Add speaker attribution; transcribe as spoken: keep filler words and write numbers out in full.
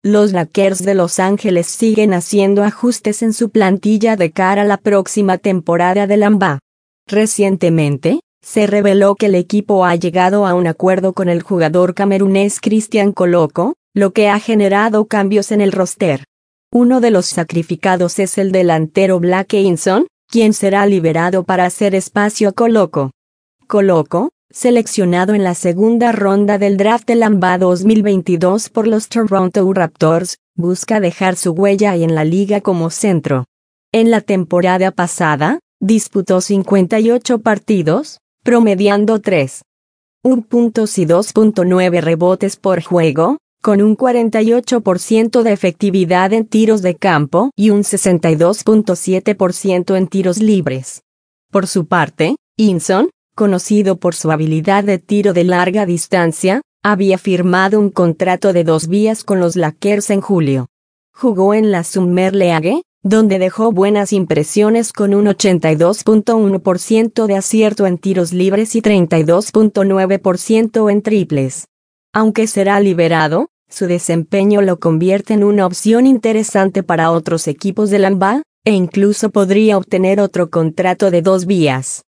Speaker 1: los Lakers de Los Ángeles siguen haciendo ajustes en su plantilla de cara a la próxima temporada de la N B A. Recientemente, se reveló que el equipo ha llegado a un acuerdo con el jugador camerunés Christian Koloko, lo que ha generado cambios en el roster. Uno de los sacrificados es el delantero Blake Hinson, quien será liberado para hacer espacio a Koloko. Koloko, seleccionado en la segunda ronda del draft de la N B A dos mil veintidós por los Toronto Raptors, busca dejar su huella en la liga como centro. En la temporada pasada, disputó cincuenta y ocho partidos, promediando tres punto uno puntos y dos punto nueve rebotes por juego, con un cuarenta y ocho por ciento de efectividad en tiros de campo y un sesenta y dos punto siete por ciento en tiros libres. Por su parte, Hinson, conocido por su habilidad de tiro de larga distancia, había firmado un contrato de dos vías con los Lakers en julio. Jugó en la Summer League, donde dejó buenas impresiones con un ochenta y dos punto uno por ciento de acierto en tiros libres y treinta y dos punto nueve por ciento en triples. Aunque será liberado, su desempeño lo convierte en una opción interesante para otros equipos de la N B A, e incluso podría obtener otro contrato de dos vías.